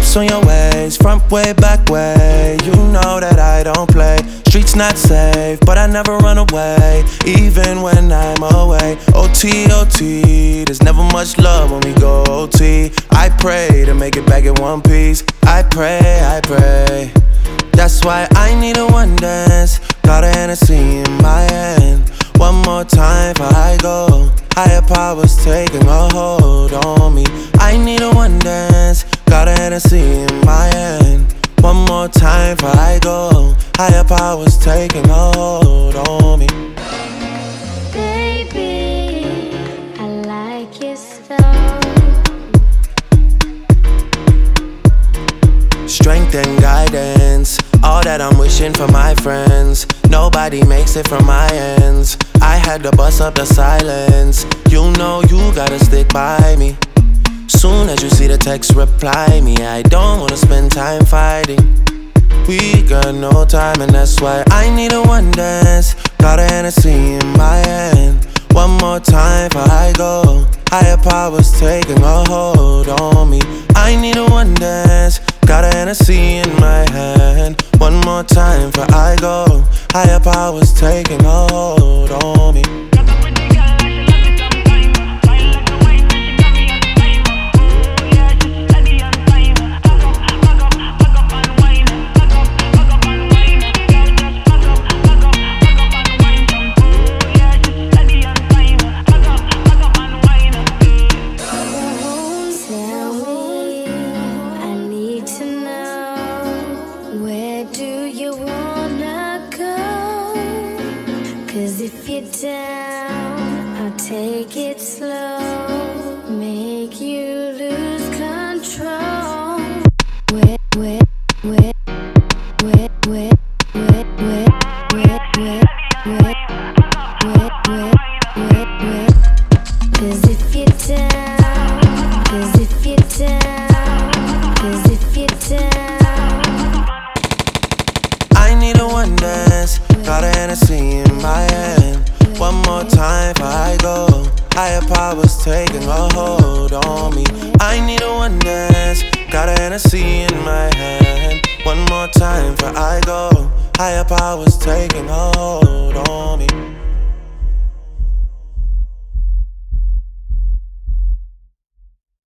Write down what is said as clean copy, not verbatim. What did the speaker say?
Ice on your waist, front way, back way. You know that I don't play. Streets not safe, but I never run away, even when I'm away. OT, OT, there's never much love when we go OT. I pray to make it back in one piece. I pray, I pray. That's why I need a one dance. Got a Hennessy in my hand. One more time before I go. Higher powers taking a hold on me. I need a one dance. Got a Hennessy in my hand. One more time before I go. Higher powers taking a hold on me. Baby, I like it so. Strength and guidance, all that I'm wishing for my friends. Nobody makes it from my ends. I had to bust up the silence. You know you gotta stick by me. Soon as you see the text, reply me. I don't wanna spend time fighting. We got no time and that's why I need a one dance. Got a Hennessy in my hand. One more time before I go. Higher powers taking a hold on me. I need a one dance. Got a Hennessy in my hand. One more time before I go. Higher powers taking a hold on me. Cause if you're down, I'll take it slow, make you lose control. Cause if you're down, cause if you're down, cause if you're down. I need a one dance. Got a Hennessy in my hand. One more time before I go. Higher powers taking a hold on me. I need a one dance. Got a Hennessy in my hand. One more time before I go. Higher powers taking a hold on me.